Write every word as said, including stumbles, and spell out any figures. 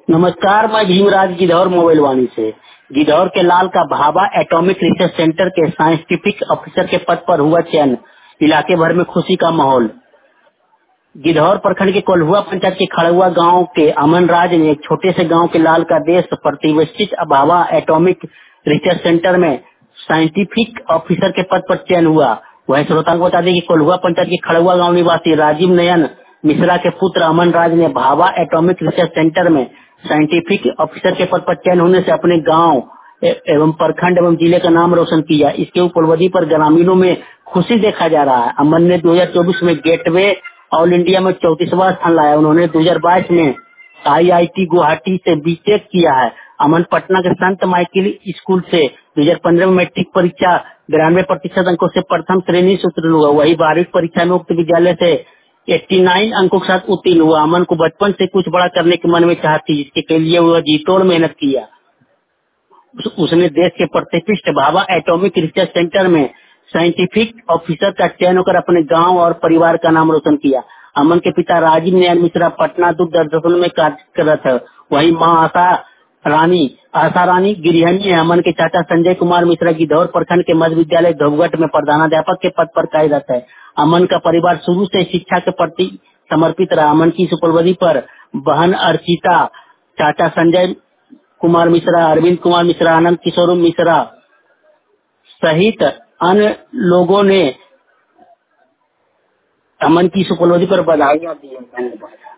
नमस्कार, मैं भीमराज गिद्धौर मोबाइल वाणी से। गिद्धौर के लाल का भाभा एटॉमिक रिसर्च सेंटर के साइंटिफिक ऑफिसर के पद पर हुआ चयन, इलाके भर में खुशी का माहौल। गिद्धौर प्रखंड के कोल्हुआ पंचायत के खड़ुआ गांव के अमन राज ने एक छोटे से गांव के लाल का देश प्रतिष्ठित भाभा एटॉमिक रिसर्च सेंटर में साइंटिफिक ऑफिसर के पद पर चयन हुआ। वह श्रोताओं को बता दें कि कोल्हुआ पंचायत के खड़ुआ गांव निवासी राजीव नयन मिश्रा के पुत्र अमन राज ने भाभा एटॉमिक रिसर्च सेंटर में साइंटिफिक ऑफिसर के पद पर चयन होने से अपने गांव ए- एवं प्रखंड एवं जिले का नाम रोशन किया। इसके उपलब्धि पर ग्रामीणों में खुशी देखा जा रहा है। अमन ने दो हज़ार चौबीस में गेटवे ऑल इंडिया में चौंतीसवां स्थान लाया। उन्होंने दो हज़ार बाईस में आई आई टी गुवाहाटी से बी टेक किया है। अमन पटना के संत माइकल स्कूल से दो हज़ार पंद्रह में मैट्रिक परीक्षा बिरानवे प्रतिशत अंकों से प्रथम श्रेणी से उत्तीर्ण हुआ। वही बारहवीं परीक्षा में उक्त विद्यालय से नवासी अंकों के साथ उत्तीर्ण हुआ। अमन को बचपन से कुछ बड़ा करने के मन में चाहत थी, जिसके लिए वह जी तोड़ मेहनत किया। उस, उसने देश के प्रतिष्ठित भाभा एटॉमिक रिसर्च सेंटर में साइंटिफिक ऑफिसर का चयन होकर अपने गांव और परिवार का नाम रोशन किया। अमन के पिता राजीव नयन मिश्रा पटना दूरदर्शन में कार्यरत है। वही माँ आशा रानी आशा रानी गृहिणी है। अमन के चाचा संजय कुमार मिश्रा गिद्धौर प्रखंड के मध्य विद्यालय धोबघट में प्रधानाध्यापक के पद पर कार्यरत है। अमन का परिवार शुरू से शिक्षा के प्रति समर्पित रहा। अमन की इस उपलब्धि पर बहन अर्चिता, चाचा संजय कुमार मिश्रा, अरविंद कुमार मिश्रा, आनंद किशोर मिश्रा सहित अन्य लोगों ने अमन की इस उपलब्धि पर बधाइयां दी हैं। धन्यवाद।